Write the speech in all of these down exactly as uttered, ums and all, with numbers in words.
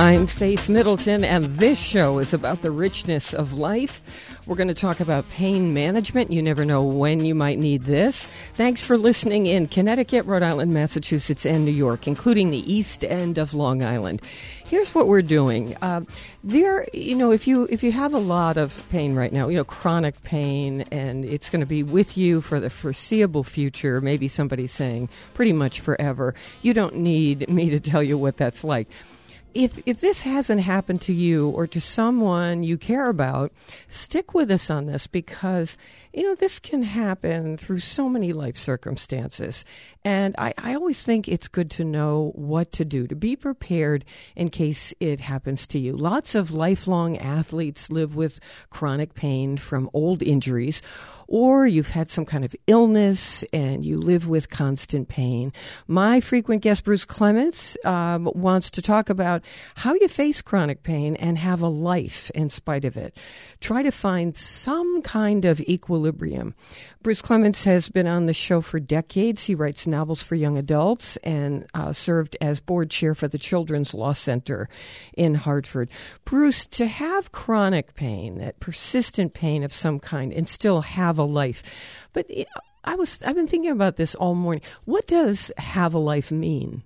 I'm Faith Middleton, and this show is about the richness of life. We're going to talk about pain management. You never know when you might need this. Thanks for listening in Connecticut, Rhode Island, Massachusetts, and New York, including the East End of Long Island. Here's what we're doing. Uh, there, you know, if you if you have a lot of pain right now, you know, chronic pain, and it's going to be with you for the foreseeable future, maybe somebody's saying pretty much forever, you don't need me to tell you what that's like. If if this hasn't happened to you or to someone you care about, stick with us on this because, you know, this can happen through so many life circumstances. And I, I always think it's good to know what to do, to be prepared in case it happens to you. Lots of lifelong athletes live with chronic pain from old injuries, or you've had some kind of illness and you live with constant pain. My frequent guest, Bruce Clements, um, wants to talk about how you face chronic pain and have a life in spite of it. Try to find some kind of equilibrium. Bruce Clements has been on the show for decades. He writes novels for young adults and uh, served as board chair for the Children's Law Center in Hartford. Bruce, to have chronic pain, that persistent pain of some kind, and still have a life. But you know, I was, I've been thinking about this all morning. What does have a life mean?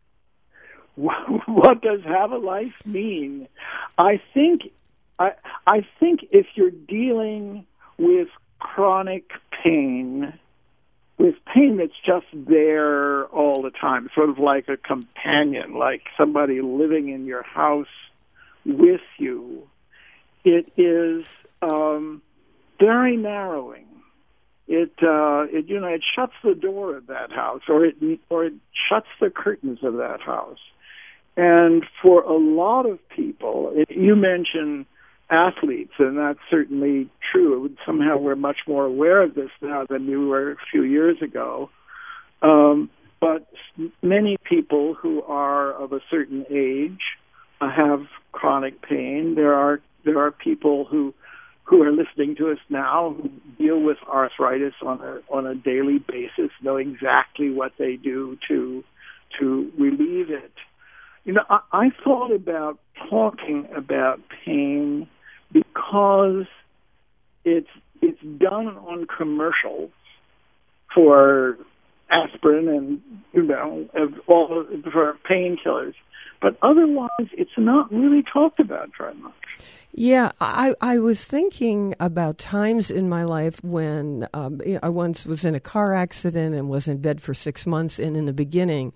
What does have a life mean? I think, I, I think if you're dealing with chronic pain, with pain that's just there all the time, sort of like a companion, like somebody living in your house with you, it is um, very narrowing. It, uh, it, you know, it shuts the door of that house, or it, or it shuts the curtains of that house. And for a lot of people, it, you mentioned athletes, and that's certainly true. Somehow we're much more aware of this now than we were a few years ago. Um, but many people who are of a certain age uh, have chronic pain. There are there are people who who are listening to us now who deal with arthritis on a on a daily basis, know exactly what they do to to relieve it. You know, I, I thought about talking about pain because it's it's done on commercials for aspirin and, you know, all for painkillers, but otherwise it's not really talked about very much. Yeah, I, I was thinking about times in my life when um, you know, I once was in a car accident and was in bed for six months, and in the beginning,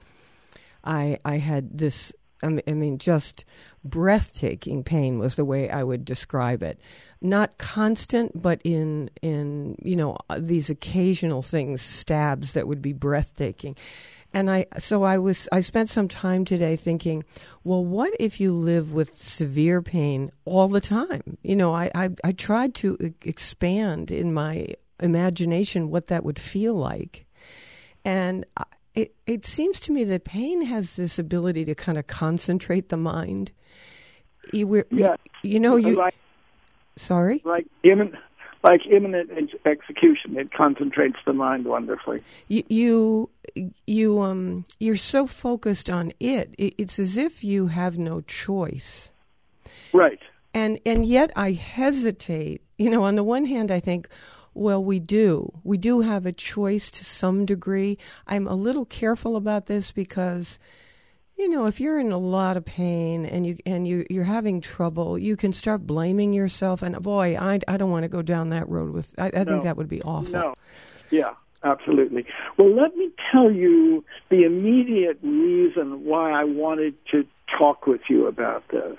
I I had this. I mean, just breathtaking pain was the way I would describe it. Not constant, but in, in you know, these occasional things, stabs that would be breathtaking. And I, so I was, I spent some time today thinking, well, what if you live with severe pain all the time? You know, I, I, I tried to expand in my imagination what that would feel like. And I, It it seems to me that pain has this ability to kind of concentrate the mind. You, yeah. you know, you. Like, sorry? Like imminent, like imminent execution. It concentrates the mind wonderfully. You, you, you um, you're so focused on it. It's as if you have no choice. Right. And and yet I hesitate. You know, on the one hand, I think, well, we do. We do have a choice to some degree. I'm a little careful about this because, you know, if you're in a lot of pain and you and you you're having trouble, you can start blaming yourself. And boy, I, I don't want to go down that road with. I, I no, think that would be awful. No. Yeah, absolutely. Well, let me tell you the immediate reason why I wanted to talk with you about this.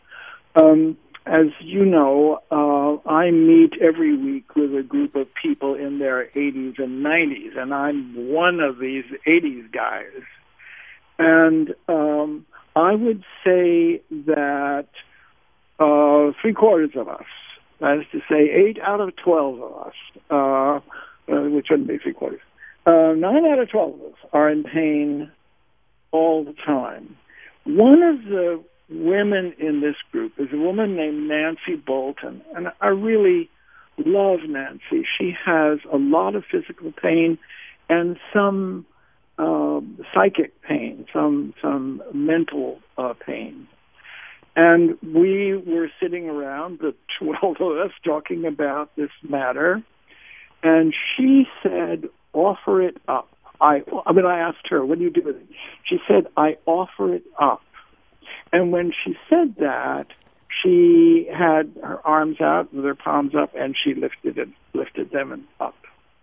Um, As you know, uh, I meet every week with a group of people in their eighties and nineties, and I'm one of these eighties guys. And um, I would say that uh, three quarters of us, that is to say eight out of twelve of us, uh, uh, which wouldn't be three quarters, uh, nine out of twelve of us are in pain all the time. One of the women in this group is a woman named Nancy Bolton, and I really love Nancy. She has a lot of physical pain and some uh, psychic pain, some some mental uh, pain. And we were sitting around, the twelve of us, talking about this matter. And she said, offer it up. I, I mean, I asked her, what do you do with it? She said, I offer it up. And when she said that, she had her arms out with her palms up, and she lifted it, lifted them up.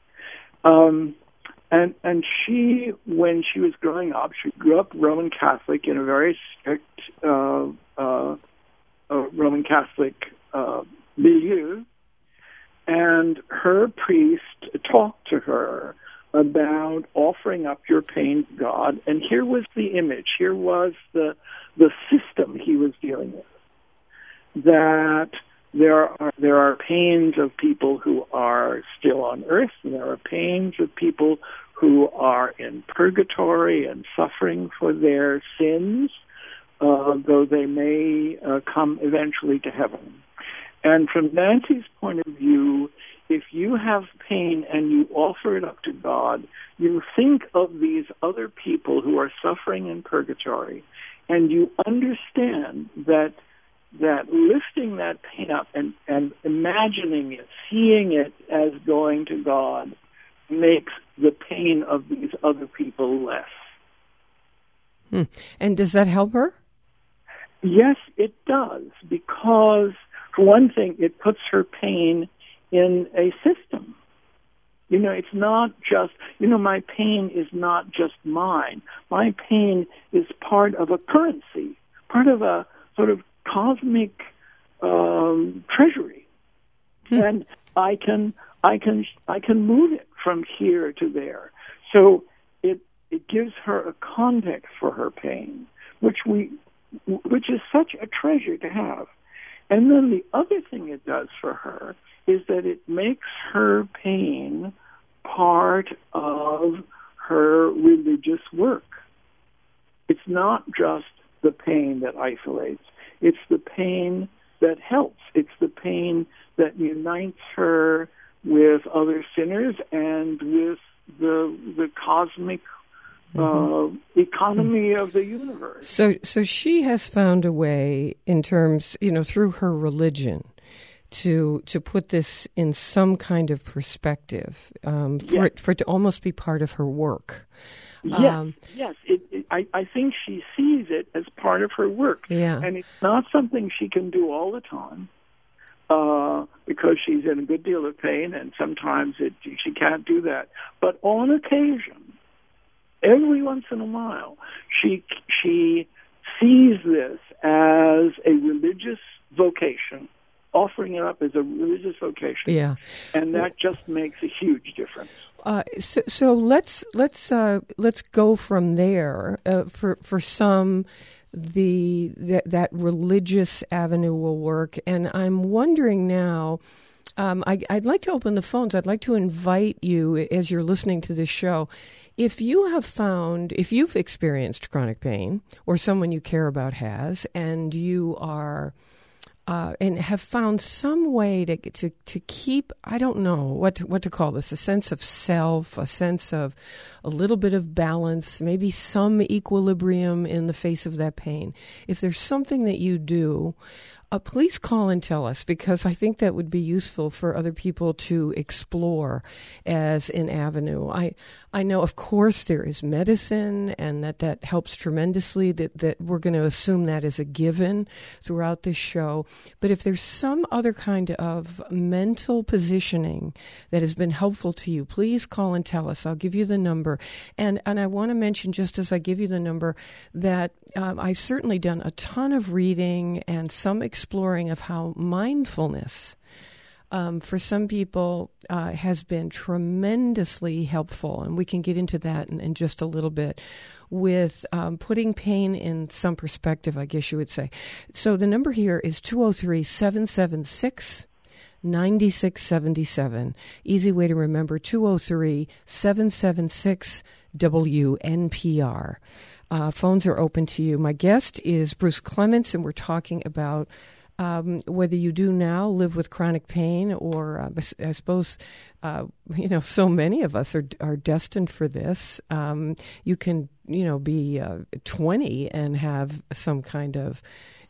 Um, and and she, when she was growing up, she grew up Roman Catholic in a very strict uh, uh, uh, Roman Catholic uh, milieu, and her priest talked to her about offering up your pain to God. And here was the image. Here was the the system he was dealing with. That there are there are pains of people who are still on earth, and there are pains of people who are in purgatory and suffering for their sins, uh, though they may uh, come eventually to heaven. And from Nancy's point of view, if you have pain and you offer it up to God, you think of these other people who are suffering in purgatory, and you understand that that lifting that pain up and, and imagining it, seeing it as going to God, makes the pain of these other people less. Hmm. And does that help her? Yes, it does, because, for one thing, it puts her pain in a system. You know, it's not just, you know, my pain is not just mine. My pain is part of a currency, part of a sort of cosmic um, treasury. Hmm. And I can, I can, I can move it from here to there. So it, it gives her a context for her pain, which we, which is such a treasure to have. And then the other thing it does for her is that it makes her pain part of her religious work. It's not just the pain that isolates. It's the pain that helps. It's the pain that unites her with other sinners and with the the cosmic Uh, economy mm-hmm. of the universe. So, so she has found a way, in terms, you know, through her religion, to to put this in some kind of perspective, um, for yes. it for it to almost be part of her work. Yes, um, yes. It, it, I, I think she sees it as part of her work, yeah. and it's not something she can do all the time. Uh, because she's in a good deal of pain, and sometimes it, she can't do that. But on occasion, every once in a while, she she sees this as a religious vocation, offering it up as a religious vocation. Yeah, and that just makes a huge difference. Uh, so, so let's let's uh, let's go from there. Uh, for for some, the that, that religious avenue will work, and I'm wondering now. Um, I, I'd like to open the phones. I'd like to invite you, as you're listening to this show, if you have found, if you've experienced chronic pain, or someone you care about has, and you are, uh, and have found some way to to to keep, I don't know what to, what to call this, a sense of self, a sense of a little bit of balance, maybe some equilibrium in the face of that pain. If there's something that you do, Uh, please call and tell us, because I think that would be useful for other people to explore as an avenue. I I know, of course, there is medicine, and that that helps tremendously, that, that we're going to assume that as a given throughout this show. But if there's some other kind of mental positioning that has been helpful to you, please call and tell us. I'll give you the number. And, and I want to mention, just as I give you the number, that um, I've certainly done a ton of reading and some exploring of how mindfulness, um, for some people, uh, has been tremendously helpful. And we can get into that in, in just a little bit, with um, putting pain in some perspective, I guess you would say. So the number here is two oh three, seven seven six, nine six seven seven. Easy way to remember, two oh three, seven seven six, W N P R. Uh, phones are open to you. My guest is Bruce Clements, and we're talking about um, whether you do now live with chronic pain, or uh, I suppose, uh, you know, so many of us are are destined for this. Um, you can, you know, be uh, twenty and have some kind of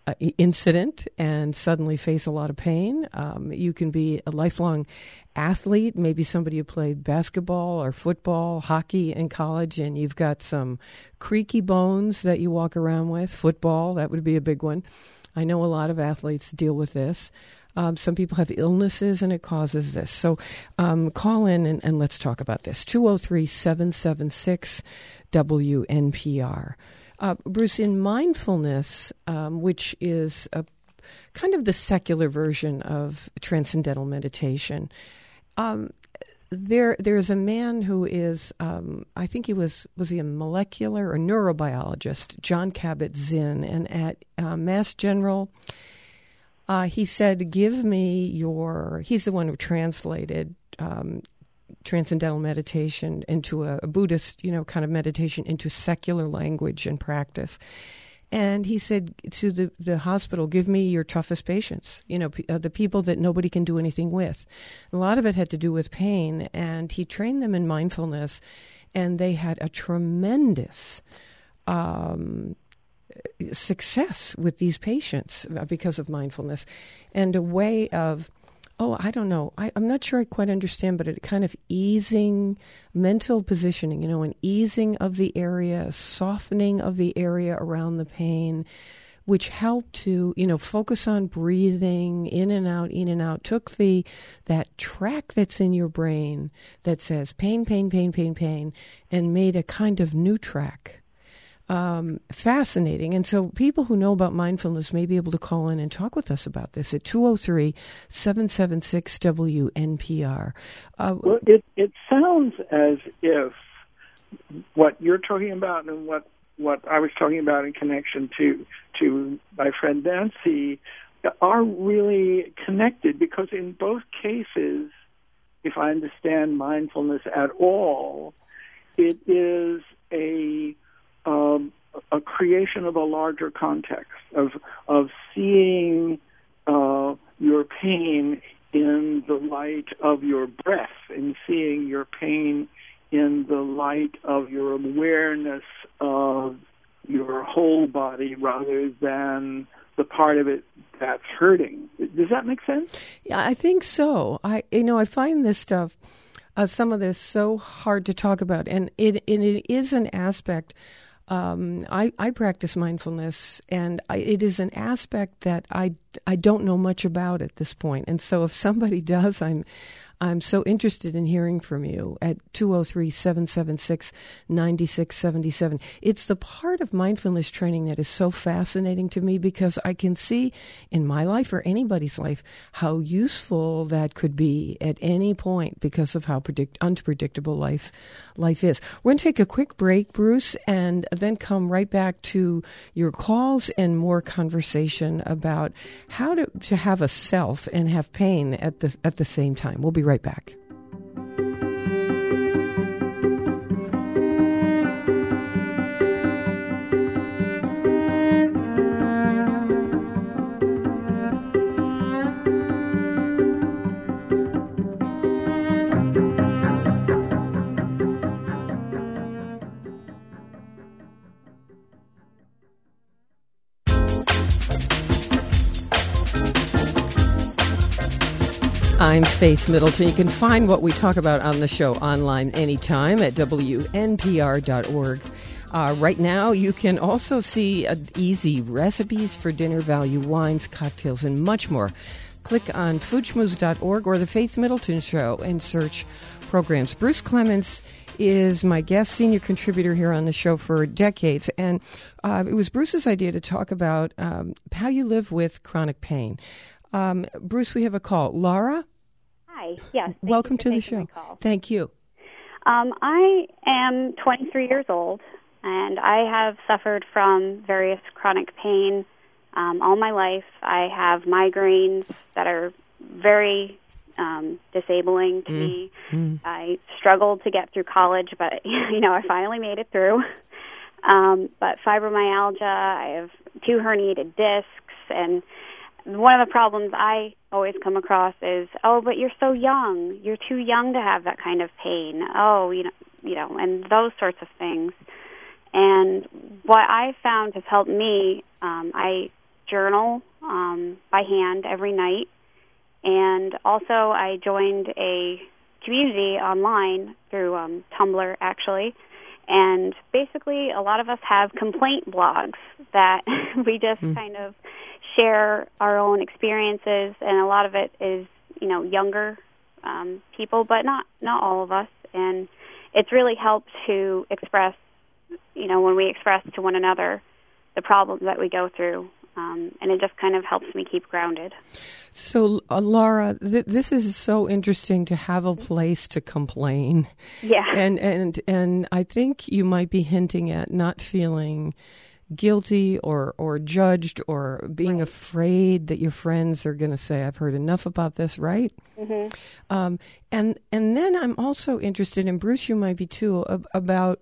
uh, incident and suddenly face a lot of pain. Um, you can be a lifelong athlete, maybe somebody who played basketball or football, hockey in college, and you've got some creaky bones that you walk around with. Football, that would be a big one. I know a lot of athletes deal with this. Um, some people have illnesses, and it causes this. So um, call in and, and let's talk about this. two oh three, seven seven six, W N P R. Uh, Bruce, in mindfulness, um, which is a kind of the secular version of transcendental meditation, um, there there's a man who is, um, I think he was, was he a molecular or neurobiologist, John Kabat-Zinn, and at uh, Mass General, Uh, he said, give me your, he's the one who translated um, transcendental meditation into a, a Buddhist, you know, kind of meditation into secular language and practice. And he said to the, the hospital, give me your toughest patients, you know, p- uh, the people that nobody can do anything with. A lot of it had to do with pain, and he trained them in mindfulness, and they had a tremendous um success with these patients because of mindfulness, and a way of, oh, I don't know, I, I'm not sure I quite understand, but it kind of easing mental positioning, you know, an easing of the area, a softening of the area around the pain, which helped to, you know, focus on breathing in and out, in and out, took the, that track that's in your brain that says pain, pain, pain, pain, pain, and made a kind of new track. Um, fascinating. And so people who know about mindfulness may be able to call in and talk with us about this at two oh three, seven seven six, W N P R. Uh, well, it, it sounds as if what you're talking about and what, what I was talking about in connection to, to my friend Nancy are really connected, because in both cases, if I understand mindfulness at all, it is a Um, a creation of a larger context of of seeing uh, your pain in the light of your breath, and seeing your pain in the light of your awareness of your whole body rather than the part of it that's hurting. Does that make sense? Yeah, I think so. I you know I find this stuff, uh, some of this, so hard to talk about, and it and it is an aspect. Um, I, I practice mindfulness, and I, it is an aspect that I, I don't know much about at this point. And so if somebody does, I'm I'm so interested in hearing from you at two oh three, seven seven six, nine six seven seven. It's the part of mindfulness training that is so fascinating to me, because I can see in my life or anybody's life how useful that could be at any point because of how predict- unpredictable life life is. We're going to take a quick break, Bruce, and then come right back to your calls and more conversation about how to, to have a self and have pain at the at the same time. We'll be right back. I'm Faith Middleton. You can find what we talk about on the show online anytime at W N P R dot org. Uh, right now, you can also see uh, easy recipes for dinner, value wines, cocktails, and much more. Click on food schmooze dot org or The Faith Middleton Show and search programs. Bruce Clements is my guest senior contributor here on the show for decades, and uh, it was Bruce's idea to talk about um, how you live with chronic pain. Um, Bruce, we have a call. Laura? Hi, yes. Welcome to the show. Thank you. Um, I am twenty-three years old, and I have suffered from various chronic pain um, all my life. I have migraines that are very um, disabling to mm. me. Mm. I struggled to get through college, but, you know, I finally made it through. Um, but fibromyalgia, I have two herniated discs, and one of the problems I always come across is, oh, but you're so young. You're too young to have that kind of pain. Oh, you know, you know, and those sorts of things. And what I found has helped me, um, I journal um, by hand every night. And also I joined a community online through um, Tumblr, actually. And basically a lot of us have complaint blogs that we just mm. kind of share our own experiences, and a lot of it is, you know, younger um, people, but not, not all of us. And it's really helped to express, you know, when we express to one another the problems that we go through. Um, and it just kind of helps me keep grounded. So, uh, Laura, th- this is so interesting to have a place to complain. Yeah. And, and, and I think you might be hinting at not feeling guilty or, or judged or being right. afraid that your friends are going to say, I've heard enough about this, right? Mm-hmm. Um, and, and then I'm also interested, and Bruce, you might be too, ab- about...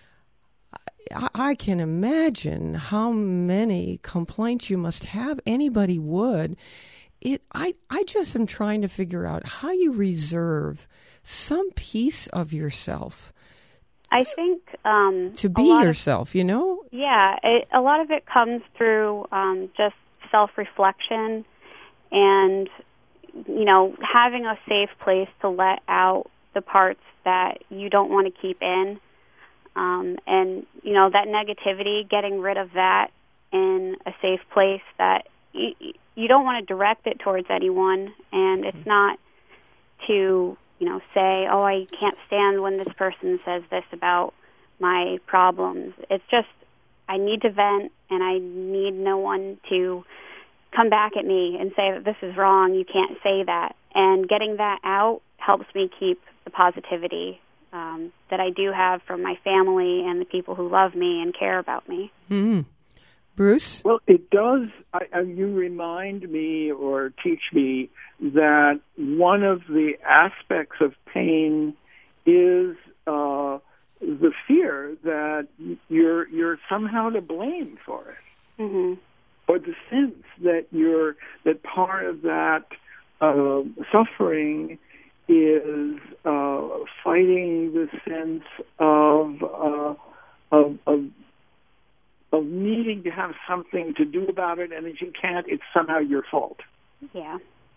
I can imagine how many complaints you must have. Anybody would. It. I, I just am trying to figure out how you reserve some piece of yourself. I think um, to be yourself, of, you know? Yeah. It, a lot of it comes through um, just self-reflection and, you know, having a safe place to let out the parts that you don't want to keep in. Um, and, you know, that negativity, getting rid of that in a safe place that you, you don't want to direct it towards anyone. And it's not to, you know, say, oh, I can't stand when this person says this about my problems. It's just I need to vent, and I need no one to come back at me and say that this is wrong, you can't say that. And getting that out helps me keep the positivity Um, that I do have from my family and the people who love me and care about me. Mm. Bruce? Well, it does. I, I, you remind me or teach me that one of the aspects of pain is uh, the fear that you're you're somehow to blame for it, mm-hmm. or the sense that you're that part of that uh, suffering is uh, fighting the sense of, uh, of of of needing to have something to do about it, and if you can't, it's somehow your fault. Yeah.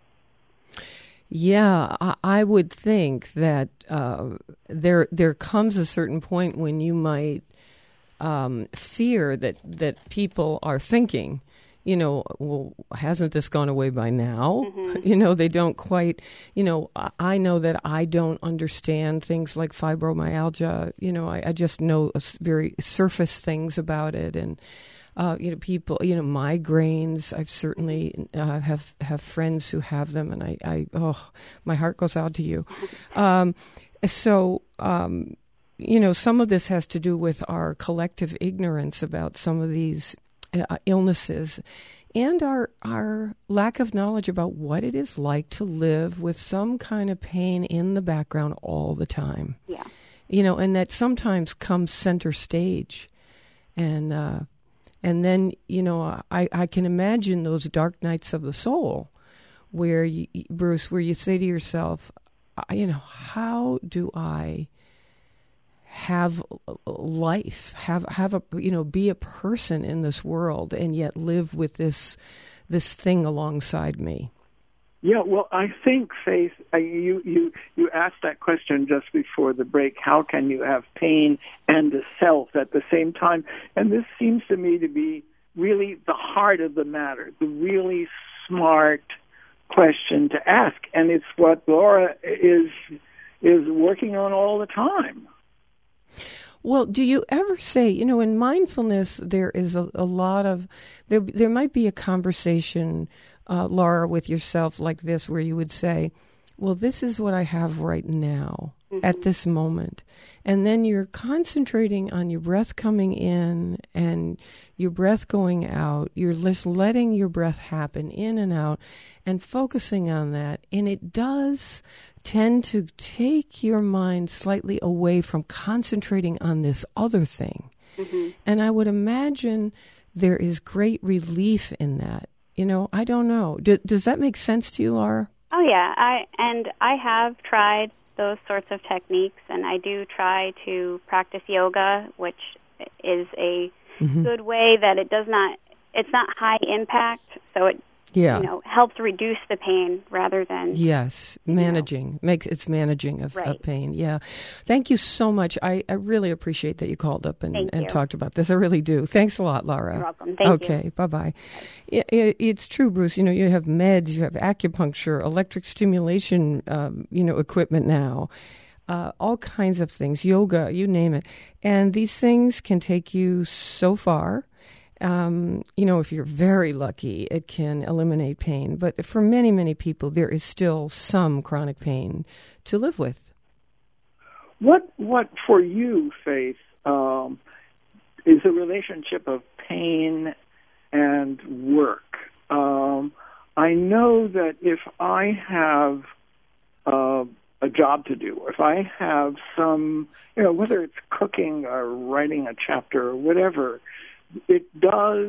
Yeah, I, I would think that uh, there there comes a certain point when you might um, fear that that people are thinking, you know, well, hasn't this gone away by now? Mm-hmm. You know, they don't quite, you know, I know that I don't understand things like fibromyalgia. You know, I, I just know very surface things about it. And, uh, you know, people, you know, migraines, I've certainly uh, have, have friends who have them. And I, I, oh, my heart goes out to you. Um, so, um, you know, some of this has to do with our collective ignorance about some of these Uh, illnesses, and our our lack of knowledge about what it is like to live with some kind of pain in the background all the time. Yeah, you know, and that sometimes comes center stage, and uh, and then you know I, I can imagine those dark nights of the soul, where you, Bruce, where you say to yourself, you know, how do I have life, have have a you know be a person in this world, and yet live with this this thing alongside me? Yeah, well, I think, Faith, uh, you you you asked that question just before the break. How can you have pain and a self at the same time? And this seems to me to be really the heart of the matter, the really smart question to ask, and it's what Laura is is working on all the time. Well, do you ever say, you know, in mindfulness, there is a, a lot of, there there might be a conversation, uh, Laura, with yourself like this, where you would say, well, this is what I have right now, mm-hmm. at this moment. And then you're concentrating on your breath coming in and your breath going out. You're just letting your breath happen in and out and focusing on that. And it does tend to take your mind slightly away from concentrating on this other thing. Mm-hmm. And I would imagine there is great relief in that. You know, I don't know. D- does that make sense to you, Laura? Oh, yeah. I and I have tried those sorts of techniques, and I do try to practice yoga, which is a mm-hmm. good way that it does not it's not high impact, so it yeah. you know helps reduce the pain rather than yes managing know. makes it's managing of, right. of pain. Yeah, thank you so much. I, I really appreciate that you called up and, and talked about this. I really do. Thanks a lot, Laura. You're welcome. Thank okay, you. Okay, bye bye. It, it, it's true, Bruce. You know, you have meds, you have acupuncture, electric stimulation, um, you know, equipment now. Uh, all kinds of things, yoga, you name it. And these things can take you so far. Um, you know, if you're very lucky, it can eliminate pain. But for many, many people, there is still some chronic pain to live with. What, what for you, Faith, um, is a relationship of pain and work? Um, I know that if I have uh, a job to do, if I have some, you know, whether it's cooking or writing a chapter or whatever, it does,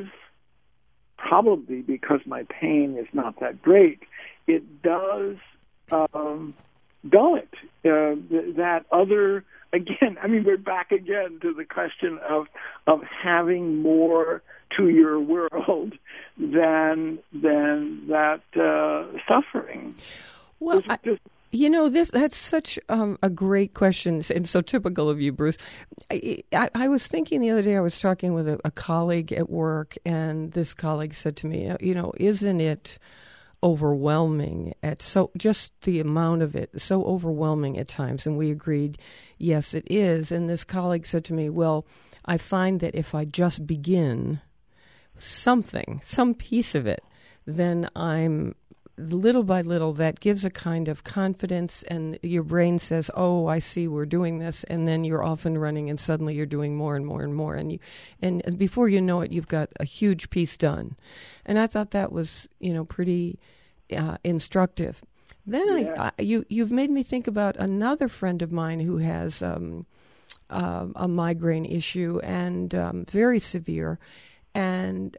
probably because my pain is not that great, it does um, dull it. Uh, th- that other, again, I mean, we're back again to the question of of having more to your world than than that uh, suffering. Well, just, just, You know, this that's such um, a great question, and so typical of you, Bruce. I, I, I was thinking the other day, I was talking with a, a colleague at work, and this colleague said to me, you know, isn't it overwhelming at so just the amount of it, so overwhelming at times? And we agreed, yes, it is. And this colleague said to me, well, I find that if I just begin something, some piece of it, then I'm little by little, that gives a kind of confidence, and your brain says, oh, I see, we're doing this, and then you're off and running, and suddenly you're doing more and more and more, and you, and, and before you know it, you've got a huge piece done. And I thought that was, you know, pretty uh, instructive. Then yeah. I, I, you, you've made me think about another friend of mine who has um, uh, a migraine issue, and um, very severe, and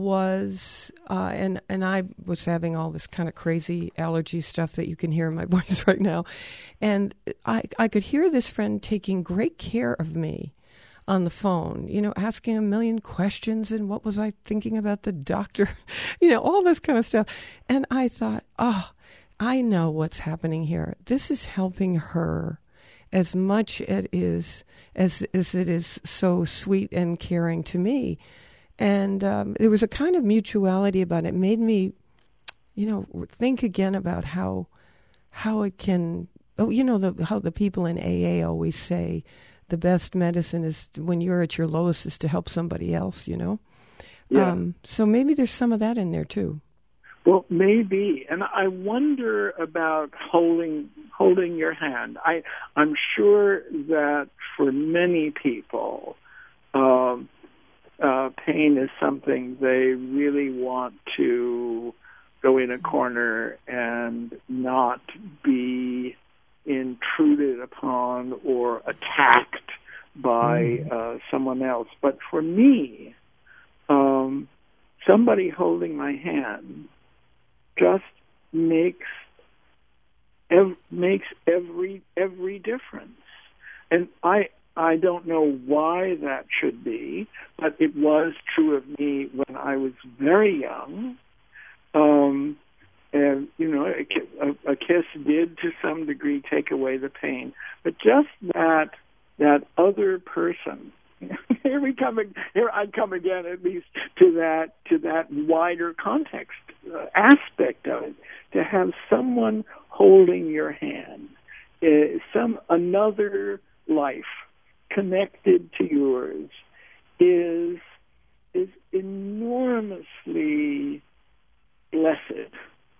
was uh, and and I was having all this kind of crazy allergy stuff that you can hear in my voice right now, and I I could hear this friend taking great care of me on the phone, you know, asking a million questions, and what was I thinking about the doctor, you know, all this kind of stuff, and I thought, oh, I know what's happening here. This is helping her as much it is as as it is so sweet and caring to me. And um, there was a kind of mutuality about it. It made me, you know, think again about how how it can. Oh, you know, the, how the people in A A always say, the best medicine is when you're at your lowest is to help somebody else. You know, yeah. Um, so maybe there's some of that in there too. Well, maybe, and I wonder about holding holding your hand. I I'm sure that for many people. Um, Uh, pain is something they really want to go in a corner and not be intruded upon or attacked by uh, someone else. But for me, um, somebody holding my hand just makes ev- makes every every difference, and I. I don't know why that should be, but it was true of me when I was very young. Um, and, you know, a, a kiss did to some degree take away the pain. But just that that other person, here we come, here I come again at least to that, to that wider context uh, aspect of it, to have someone holding your hand, uh, some another life connected to yours is is enormously blessed.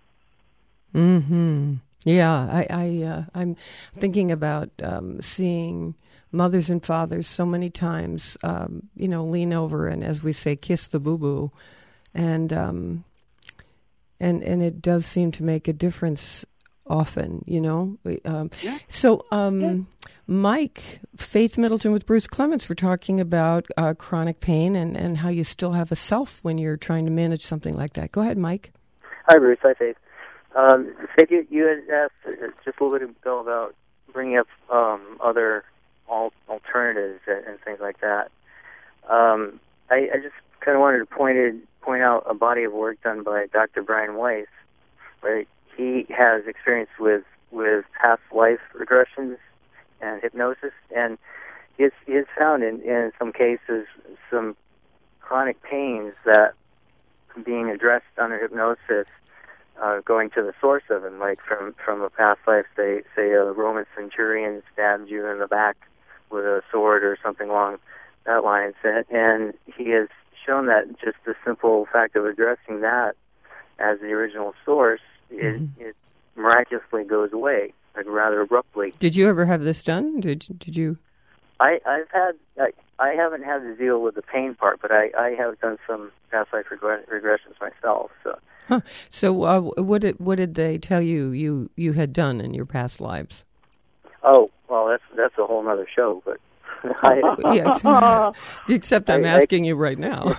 Mm-hmm. Yeah, I, I uh, I'm thinking about um, seeing mothers and fathers so many times, um, you know, lean over and, as we say, kiss the boo-boo, and um, and and it does seem to make a difference often, you know. Um, yeah. So, um, yeah. Mike, Faith Middleton with Bruce Clements, we're talking about uh, chronic pain and, and how you still have a self when you're trying to manage something like that. Go ahead, Mike. Hi, Bruce. Hi, Faith. Um, Faith, you, you had asked just a little bit ago about bringing up um, other al- alternatives and, and things like that. Um, I, I just kind of wanted to point it, point body of work done by Doctor Brian Weiss, where he has experience with, with past life regressions and hypnosis, and he has, he has found in, in some cases some chronic pains that being addressed under hypnosis, uh, going to the source of them, like from, from a past life, say, say a Roman centurion stabbed you in the back with a sword or something along that line, and he has shown that just the simple fact of addressing that as the original source, mm-hmm. it, it miraculously goes away, like rather abruptly. Did you ever have this done? Did Did you? I, I've had. I, I haven't had to deal with the pain part, but I, I have done some past life regre- regressions myself. So, huh. so uh, what did what did they tell you you you had done in your past lives? Oh, well, that's that's a whole other show, but. I, yeah, except, except I'm I, asking I, you right now.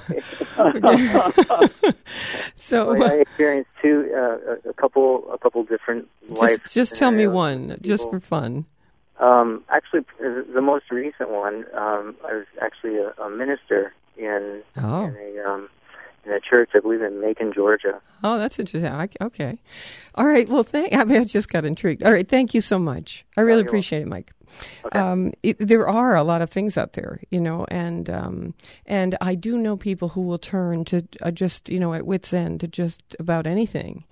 so well, I experienced two, uh, a couple, a couple different life. Just, just tell me one, just for fun. Um, actually, the most recent one, um, I was actually a, a minister in, oh. in a um, in a church, I believe, in Macon, Georgia. Oh, that's interesting. I, okay, all right. Well, thank. I mean, I just got intrigued. All right, thank you so much. I really oh, appreciate welcome. it, Mike. Okay. Um, it, there are a lot of things out there, you know, and um, and I do know people who will turn to uh, just, you know, at wit's end to just about anything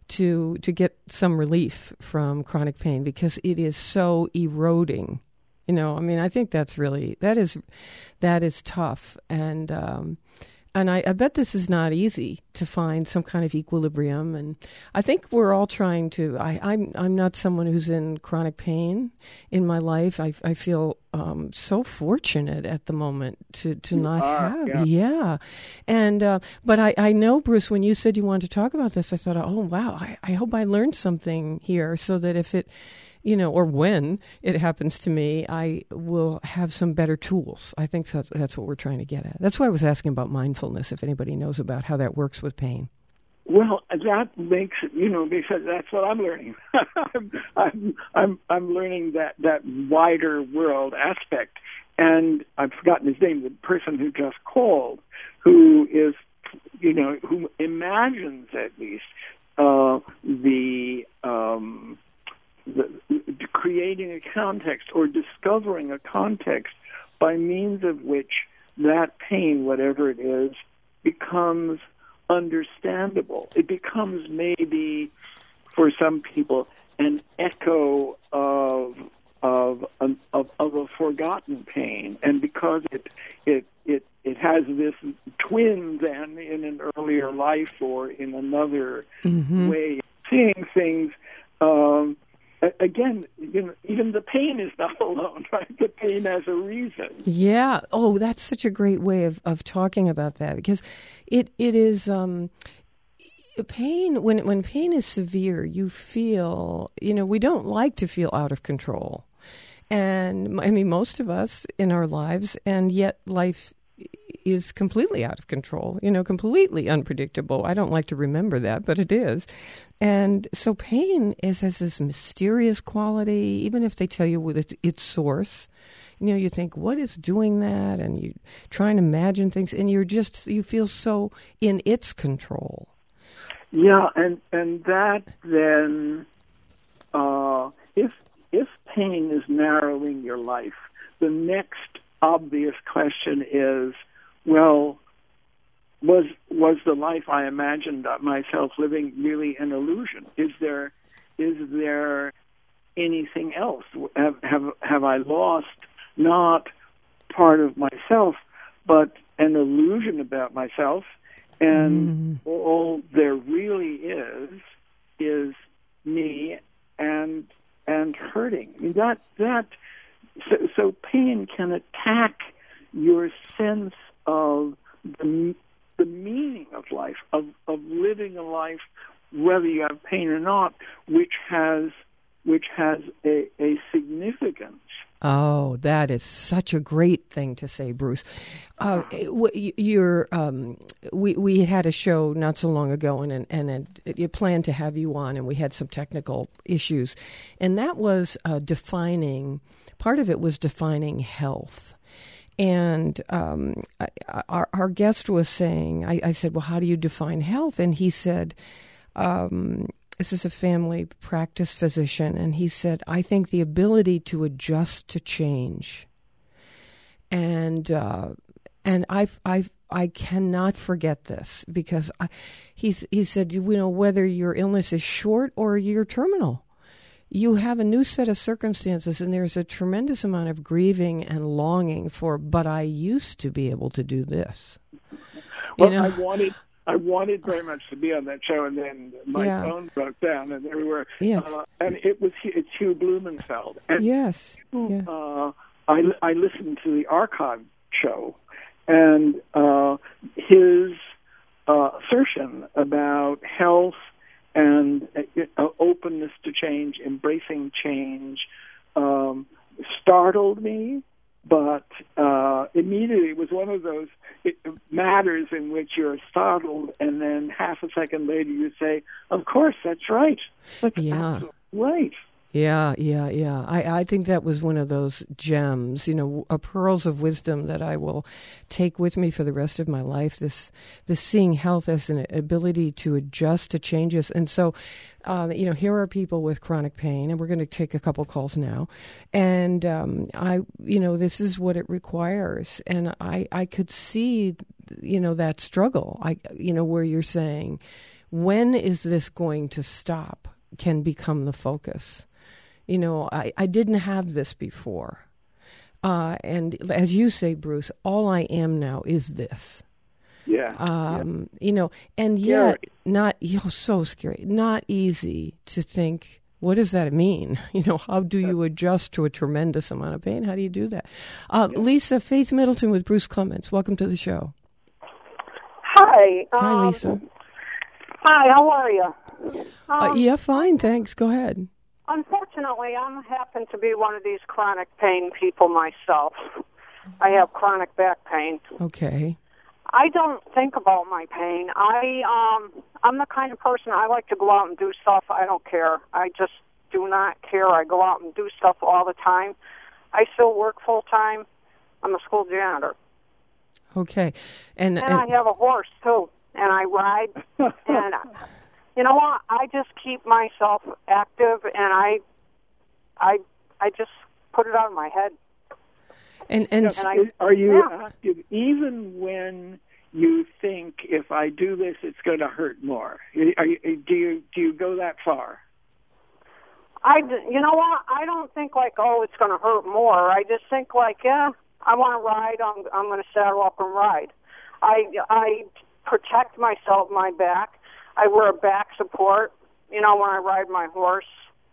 to to get some relief from chronic pain because it is so eroding. You know, I mean, I think that's really that is that is tough, and um, and I, I bet this is not easy to find some kind of equilibrium. And I think we're all trying to. I, I'm I'm not someone who's in chronic pain in my life. I I feel um, so fortunate at the moment to, to not are, have. Yeah, yeah. and uh, but I, I know, Bruce, when you said you wanted to talk about this, I thought, oh wow, I, I hope I learned something here, so that if it. You know, or when it happens to me, I will have some better tools. I think that's, that's what we're trying to get at. That's why I was asking about mindfulness, if anybody knows about how that works with pain. Well, that makes, you know, because that's what I'm learning. I'm, I'm, I'm, I'm learning that, that wider world aspect. And I've forgotten his name, the person who just called, who is, you know, who imagines at least uh, the... Um, The, creating a context or discovering a context by means of which that pain, whatever it is, becomes understandable. It becomes maybe, for some people, an echo of of of, of a forgotten pain, and because it it it it has this twin then in an earlier life or in another mm-hmm. way of seeing things. Um, Again, you know, even the pain is not alone, right? The pain has a reason. Yeah. Oh, that's such a great way of, of talking about that, because it it is um, pain. When when pain is severe, you feel, you know, we don't like to feel out of control, and I mean most of us in our lives, and yet life is completely out of control, you know, completely unpredictable. I don't like to remember that, but it is. And so pain is has this mysterious quality, even if they tell you with its, its source. You know, you think, what is doing that? And you try and imagine things, and you're just, you feel so in its control. Yeah, and, and that then, uh, if if pain is narrowing your life, the next obvious question is, well, was was the life I imagined myself living really an illusion? Is there is there anything else? Have have, have I lost not part of myself, but an illusion about myself? And mm. all there really is is me and and hurting. I mean, that that so, so pain can attack your sense of the, the meaning of life, of, of living a life, whether you have pain or not, which has which has a, a significance. Oh, that is such a great thing to say, Bruce. Uh, you're, um, we we had a show not so long ago, and and it, it planned to have you on, and we had some technical issues, and that was uh, defining. Part of it was defining health. And um, I, our, our guest was saying, I, I said, well, how do you define health? And he said, um, this is a family practice physician, and he said, I think the ability to adjust to change. And uh, and I I I cannot forget this because I, he's he said, you know, whether your illness is short or you're terminal, you have a new set of circumstances, and there's a tremendous amount of grieving and longing for, but I used to be able to do this. Well, you know? I wanted I wanted very much to be on that show, and then my yeah. phone broke down, and everywhere. Yeah. Uh, and it was it's Hugh Blumenfeld. And yes. Hugh, Yeah. uh, I, I listened to the archive show, and uh, his uh, assertion about health and uh, openness to change, embracing change, um, startled me. But uh, immediately it was one of those it, matters in which you're startled, and then half a second later you say, "Of course, that's right. That's yeah. right." Yeah, yeah, yeah. I, I think that was one of those gems, you know, uh, pearls of wisdom that I will take with me for the rest of my life. This, this seeing health as an ability to adjust to changes. And so, um, you know, here are people with chronic pain, and we're going to take a couple calls now. And um, I, you know, this is what it requires. And I, I could see, you know, that struggle. I, you know, where you're saying, when is this going to stop? Can become the focus. You know, I, I didn't have this before. Uh, and as you say, Bruce, all I am now is this. Yeah. Um, yeah. You know, and yet not, you know, so scary, not easy to think, what does that mean? You know, how do you adjust to a tremendous amount of pain? How do you do that? Uh, yeah. Lisa, Faith Middleton with Bruce Clements. Welcome to the show. Hi. Hi, um, Lisa. Hi, how are you? Um, uh, yeah, fine, thanks. Go ahead. Unfortunately, I happen to be one of these chronic pain people myself. I have chronic back pain. Okay. I don't think about my pain. I um I'm the kind of person, I like to go out and do stuff. I don't care. I just do not care. I go out and do stuff all the time. I still work full time. I'm a school janitor. Okay. And, and, and I have a horse too, and I ride and you know what? I just keep myself active, and I, I, I just put it out of my head. And and, and I, are you yeah. active even when you think, if I do this, it's going to hurt more? Are you, do you do you go that far? I, you know what? I don't think like, oh, it's going to hurt more. I just think like, yeah, I want to ride. I'm I'm going to saddle up and ride. I I protect myself, my back. I wear a back support, you know, when I ride my horse.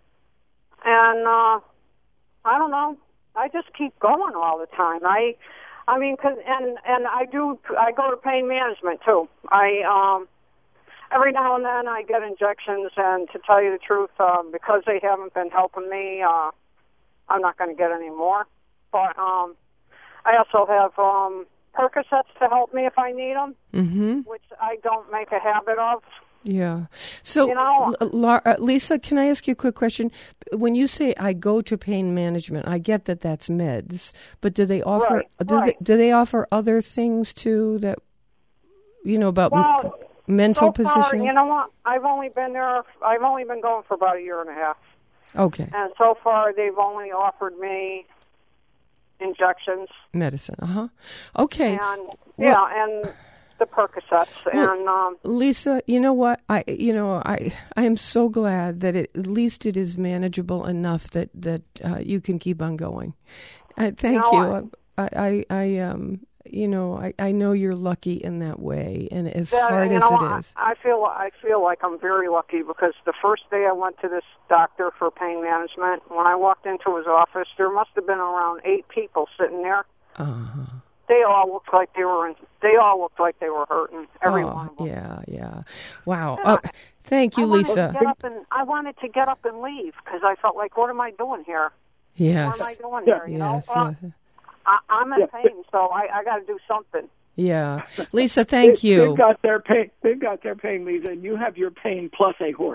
And, uh, I don't know, I just keep going all the time. I, I mean, cause, and, and I do, I go to pain management too. I, um, every now and then I get injections, and to tell you the truth, uh, because they haven't been helping me, uh, I'm not going to get any more. But, um, I also have, um, Percocets to help me if I need them, mm-hmm. which I don't make a habit of. Yeah. So, you know, La- uh, Lisa, can I ask you a quick question? When you say I go to pain management, I get that that's meds, but do they offer right, do, right. They, do they offer other things too that, you know, about well, m- mental so far, positioning? You know what? I've only been there, I've only been going for about a year and a half. Okay. And so far, they've only offered me injections. Medicine, uh-huh. Okay. And, well, yeah, and the Percocets. Well, and um, Lisa, you know what? I, you know, I, I am so glad that it, at least it is manageable enough that that uh, you can keep on going. Uh, thank you. you. Know, I, I, I, um, you know, I, I know you're lucky in that way, and as that, hard you as know, it I, is, I feel I feel like I'm very lucky because the first day I went to this doctor for pain management, when I walked into his office, there must have been around eight people sitting there. uh-huh. They all looked like they were. In, they all looked like they were hurting. Every oh, one of them. Yeah, yeah. Wow. Yeah. Oh, thank you, I wanted Lisa. To get up and, I wanted to get up and leave because I felt like, what am I doing here? Yes. What am I doing Yeah. here? You yes. know, well, yes. I, I'm in Yeah. pain, so I, I got to do something. Yeah, Lisa. Thank they, you. They've got their pain. They've got their pain, Lisa, and you have your pain plus a horse.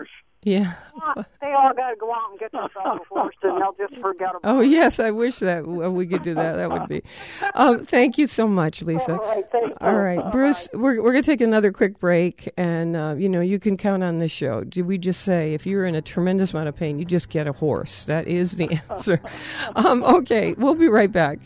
Yeah. They all got to go out and get themselves a horse, and they'll just forget about Oh, it. yes, I wish that well, we could do that. That would be. Um, thank you so much, Lisa. All right, thank you. All right, Bruce, we're we're going to take another quick break, and, uh, you know, you can count on this show. Did we just say if you're in a tremendous amount of pain, you just get a horse? That is the answer. um, okay, we'll be right back.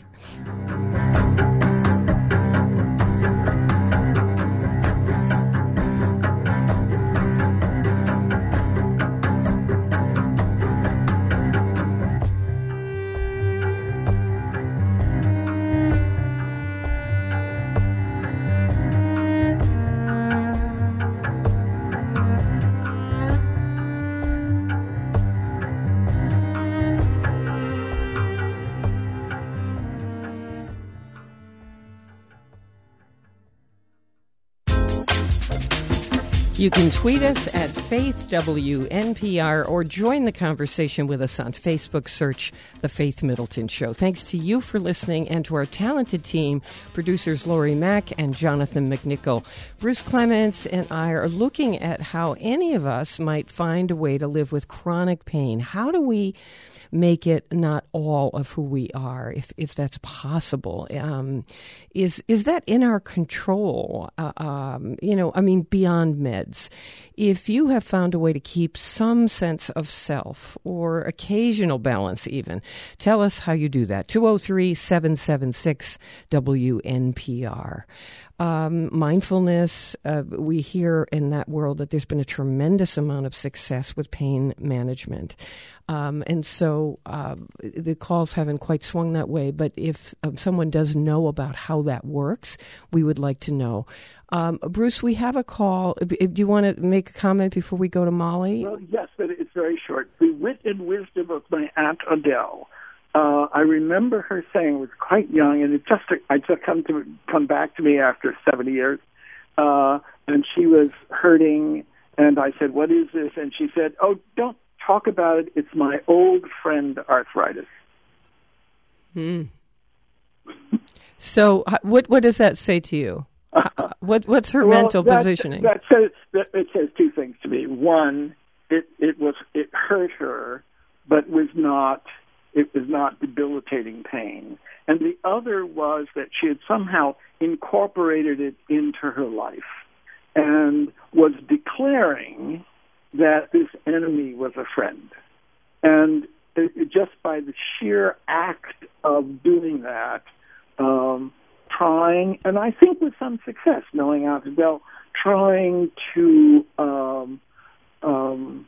You can tweet us at Faith W N P R or join the conversation with us on Facebook. Search The Faith Middleton Show. Thanks to you for listening and to our talented team, producers Lori Mack and Jonathan McNichol. Bruce Clements and I are looking at how any of us might find a way to live with chronic pain. How do we make it not all of who we are, if if that's possible? Um, is is that in our control? Uh, um, you know, I mean, beyond meds. If you have found a way to keep some sense of self or occasional balance even, tell us how you do that. two oh three, seven seven six, W N P R. Um, mindfulness, uh, we hear in that world that there's been a tremendous amount of success with pain management. Um, and so uh, the calls haven't quite swung that way, but if um, someone does know about how that works, we would like to know. Um, Bruce, we have a call. Do you want to make a comment before we go to Molly? Well, yes, but it's very short. The wit and wisdom of my Aunt Adele. Uh, I remember her saying, it was quite young, and it just I just come to come back to me after seventy years, uh, and she was hurting, and I said, "What is this?" And she said, "Oh, don't talk about it. It's my old friend arthritis." Hmm. So, what what does that say to you? What what's her well, mental that, positioning? That says that it says two things to me. One, it it was it hurt her, but was not. It was not debilitating pain. And the other was that she had somehow incorporated it into her life and was declaring that this enemy was a friend. And it, it just by the sheer act of doing that, um, trying, and I think with some success, knowing Aunt Adele, trying to um, um,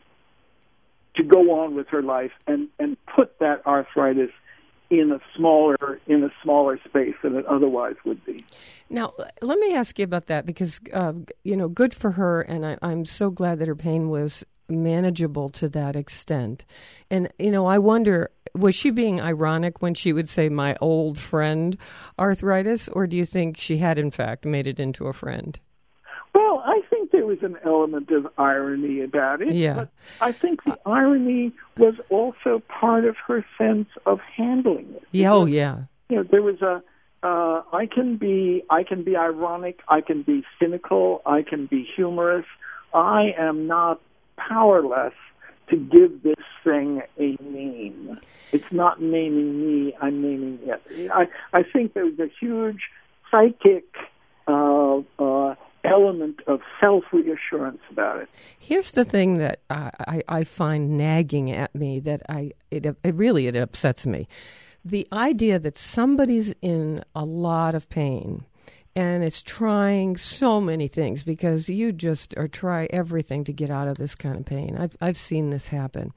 to go on with her life and, and put that arthritis in a smaller in a smaller space than it otherwise would be. Now, let me ask you about that because, uh, you know, good for her, and I, I'm so glad that her pain was manageable to that extent. And, you know, I wonder, was she being ironic when she would say, my old friend arthritis, or do you think she had, in fact, made it into a friend? Well, I think there was an element of irony about it. Yeah. But I think the irony was also part of her sense of handling it. Yeah, oh, yeah. You know, there was a, uh, I can be, I can be ironic, I can be cynical, I can be humorous. I am not powerless to give this thing a name. It's not naming me, I'm naming it. I, I think there was a huge psychic uh, uh, element of self-reassurance about it. Here's the thing that I, I, I find nagging at me that I it, it really it upsets me. The idea that somebody's in a lot of pain and it's trying so many things because you just are try everything to get out of this kind of pain. I've I've seen this happen.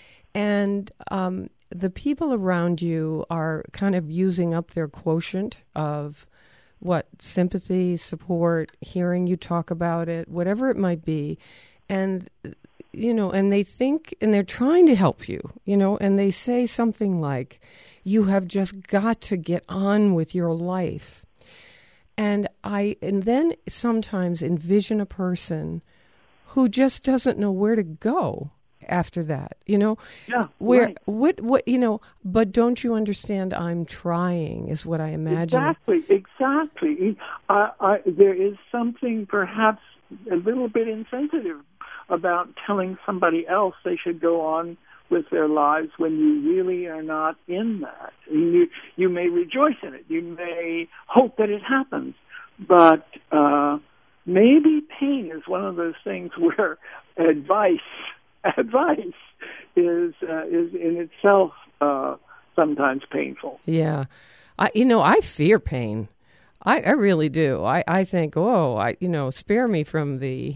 And um, the people around you are kind of using up their quotient of what, sympathy, support, hearing you talk about it, whatever it might be. And, you know, and they think, and they're trying to help you, you know, and they say something like, you have just got to get on with your life. And I, and then sometimes envision a person who just doesn't know where to go after that, you know, yeah, where, right. what, what, you know, but don't you understand? I'm trying is what I imagine. Exactly, exactly. I, I, there is something perhaps a little bit insensitive about telling somebody else they should go on with their lives when you really are not in that. You, you may rejoice in it. You may hope that it happens. But uh, maybe pain is one of those things where advice, advice is uh, is in itself uh, sometimes painful. Yeah. I, you know, I fear pain. I, I really do. I, I think, oh, I you know, spare me from the,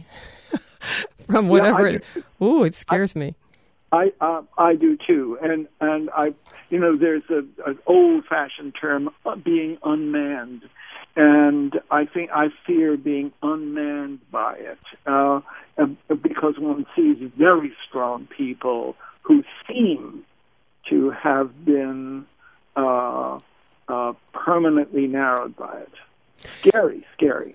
from whatever. Yeah, it, ooh, it scares I, me. I uh, I do too, and and I you know there's a an old-fashioned term, uh, being unmanned, and I think I fear being unmanned by it uh, because one sees very strong people who seem to have been uh, uh, permanently narrowed by it. Scary, scary.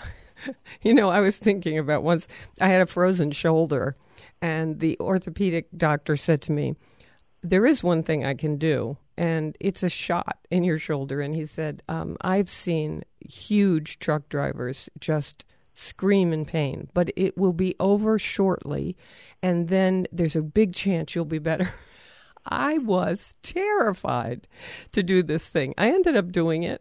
You know, I was thinking about once I had a frozen shoulder. And the orthopedic doctor said to me, there is one thing I can do, and it's a shot in your shoulder. And he said, um, I've seen huge truck drivers just scream in pain, but it will be over shortly, and then there's a big chance you'll be better. I was terrified to do this thing. I ended up doing it.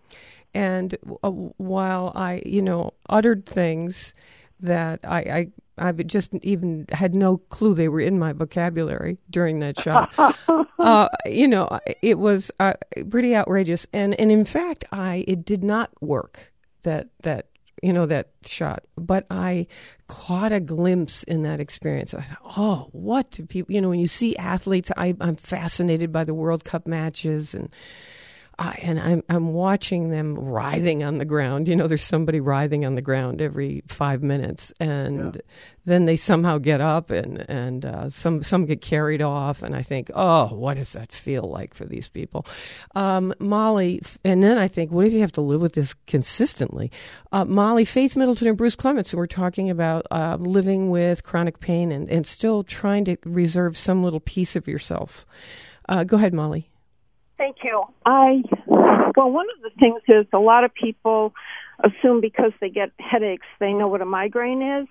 And uh, while I, you know, uttered things that I... I I just even had no clue they were in my vocabulary during that shot. uh, you know, it was uh, pretty outrageous, and, and in fact, I it did not work that that you know that shot. But I caught a glimpse in that experience. I thought, oh, what do people? You know, when you see athletes, I, I'm fascinated by the World Cup matches and. Uh, and I'm I'm watching them writhing on the ground. You know, there's somebody writhing on the ground every five minutes, and yeah. then they somehow get up, and and uh, some some get carried off. And I think, oh, what does that feel like for these people, um, Molly? And then I think, what if you have to live with this consistently? Uh, Molly, Faith Middleton, and Bruce Clements, who were talking about uh, living with chronic pain and, and still trying to reserve some little piece of yourself. Uh, go ahead, Molly. Thank you. I well, one of the things is a lot of people assume because they get headaches, they know what a migraine is.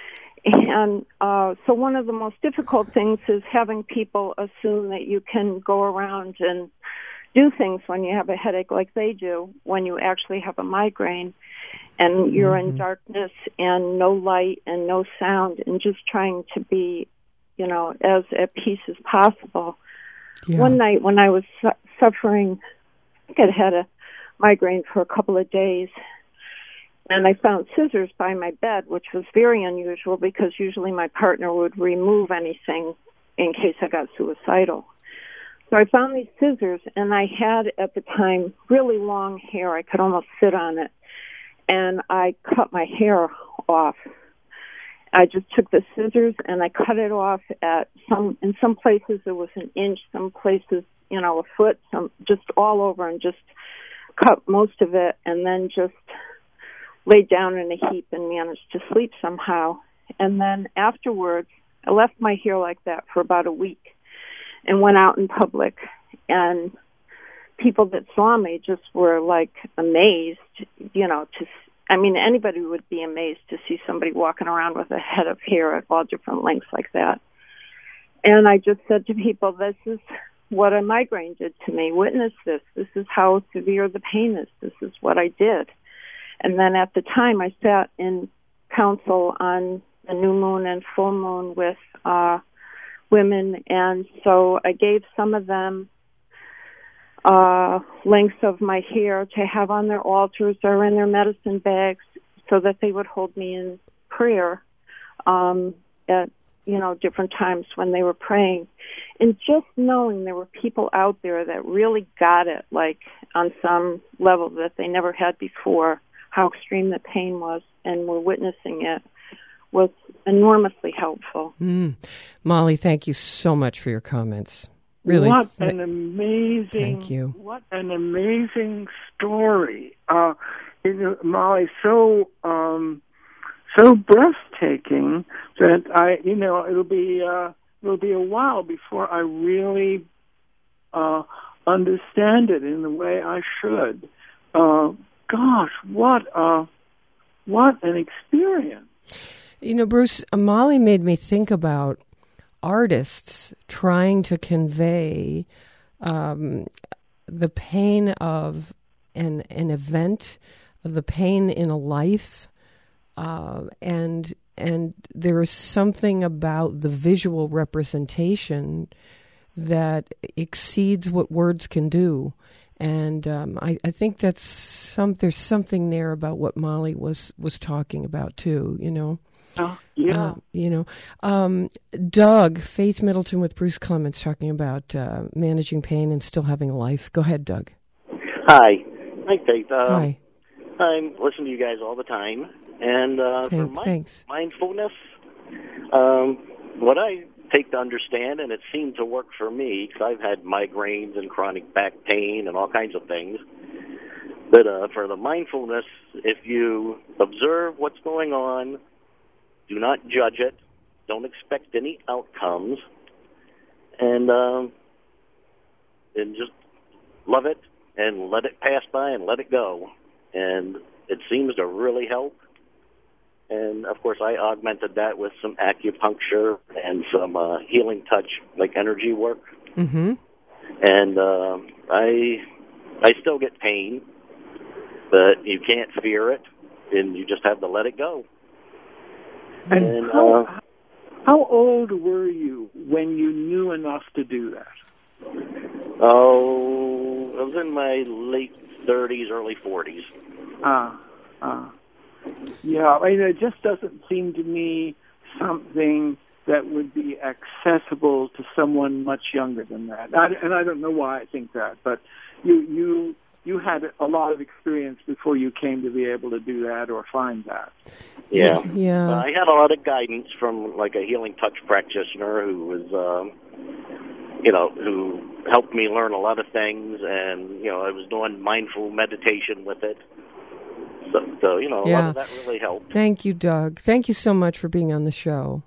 And uh, so one of the most difficult things is having people assume that you can go around and do things when you have a headache like they do when you actually have a migraine. And you're mm-hmm. in darkness and no light and no sound and just trying to be, you know, as at peace as possible. Yeah. One night when I was su- suffering, I think I'd had a migraine for a couple of days, and I found scissors by my bed, which was very unusual because usually my partner would remove anything in case I got suicidal. So I found these scissors, and I had at the time really long hair. I could almost sit on it, and I cut my hair off. I just took the scissors and I cut it off at some, in some places it was an inch, some places, you know, a foot, some, just all over, and just cut most of it, and then just laid down in a heap and managed to sleep somehow. And then afterwards, I left my hair like that for about a week and went out in public, and people that saw me just were like amazed, you know, to I mean, anybody would be amazed to see somebody walking around with a head of hair at all different lengths like that. And I just said to people, this is what a migraine did to me. Witness this. This is how severe the pain is. This is what I did. And then at the time, I sat in council on the new moon and full moon with uh, women, and so I gave some of them Uh, lengths of my hair to have on their altars or in their medicine bags so that they would hold me in prayer um, at, you know, different times when they were praying. And just knowing there were people out there that really got it, like on some level that they never had before, how extreme the pain was, and were witnessing it, was enormously helpful. Mm. Molly, thank you so much for your comments. Really, what an amazing! Thank you. What an amazing story, uh, you know, Molly. So, um, so breathtaking that I, you know, it'll be uh, it'll be a while before I really uh, understand it in the way I should. Uh, gosh, what uh, what an experience! You know, Bruce, Molly made me think about artists trying to convey um, the pain of an an event, the pain in a life, uh, and and there is something about the visual representation that exceeds what words can do. And um, I, I think that's some. There's something there about what Molly was, was talking about too. You know. Oh, yeah. Uh, you know, um, Doug, Faith Middleton with Bruce Clements talking about uh, managing pain and still having a life. Go ahead, Doug. Hi. Hi, Faith. Um, Hi. I'm listening to you guys all the time. And uh, Thanks, for my, thanks. mindfulness, um, what I take to understand, and it seemed to work for me, because I've had migraines and chronic back pain and all kinds of things, but uh, for the mindfulness, if you observe what's going on, do not judge it, don't expect any outcomes, and um, and just love it and let it pass by and let it go. And it seems to really help. And, of course, I augmented that with some acupuncture and some uh, healing touch, like energy work. Mm-hmm. And uh, I I still get pain, but you can't fear it, and you just have to let it go. And, and how, uh, how old were you when you knew enough to do that? Oh, I was in my late thirties, early forties. Ah, uh, uh. Yeah, I mean, it just doesn't seem to me something that would be accessible to someone much younger than that. I, and I don't know why I think that, but you you you had a lot of experience before you came to be able to do that or find that. Yeah, yeah. Uh, I had a lot of guidance from like a healing touch practitioner who was, um, you know, who helped me learn a lot of things, and you know, I was doing mindful meditation with it. So, so, you know, a yeah. lot of that really helped. Thank you, Doug. Thank you so much for being on the show.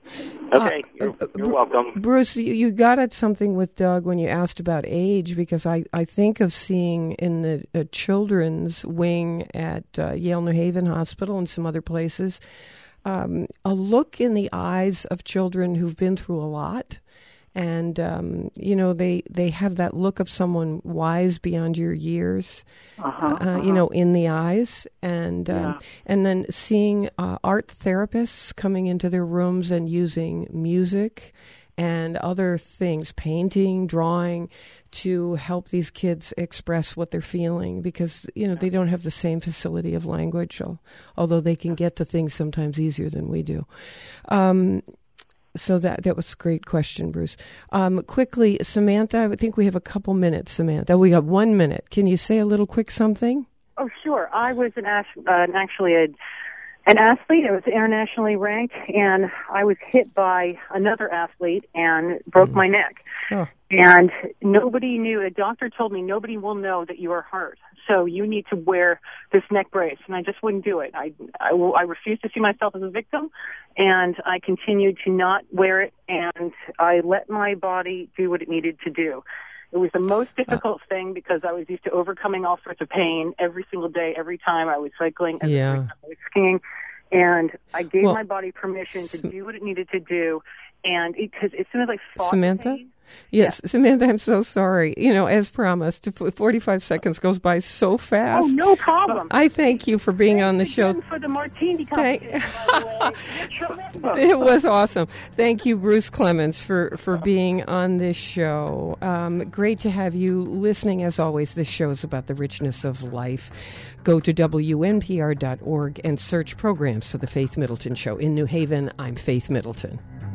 Okay, uh, you're, uh, you're welcome. Bruce, you, you got at something with Doug when you asked about age, because I, I think of seeing in the uh, children's wing at uh, Yale New Haven Hospital and some other places, um, a look in the eyes of children who've been through a lot. And, um, you know, they, they have that look of someone wise beyond your years, uh-huh, uh, uh-huh. you know, in the eyes. And um, yeah. and then seeing uh, art therapists coming into their rooms and using music and other things, painting, drawing, to help these kids express what they're feeling. Because, you know, they don't have the same facility of language, although they can get to things sometimes easier than we do. Um So that that was a great question, Bruce. Um, quickly, Samantha, I think we have a couple minutes, Samantha. We got one minute. Can you say a little quick something? Oh, sure. I was an ash- uh, actually a, an athlete. I was internationally ranked, and I was hit by another athlete and broke mm-hmm. my neck. Oh. And nobody knew. A doctor told me nobody will know that you are hurt. So you need to wear this neck brace, and I just wouldn't do it. I, I, I refused to see myself as a victim, and I continued to not wear it, and I let my body do what it needed to do. It was the most difficult uh, thing because I was used to overcoming all sorts of pain every single day, every time I was cycling, every yeah. time I was skiing, and I gave well, my body permission to do what it needed to do, and because as soon as I fought Samantha? pain, Yes, yeah. Samantha, I'm so sorry. You know, as promised, forty-five seconds goes by so fast. Oh, no problem. I thank you for being Thanks on the again show. for the martini competition, by the way. It was awesome. Thank you, Bruce Clements, for, for being on this show. Um, great to have you listening. As always, this show is about the richness of life. Go to W N P R dot org and search programs for The Faith Middleton Show. In New Haven, I'm Faith Middleton.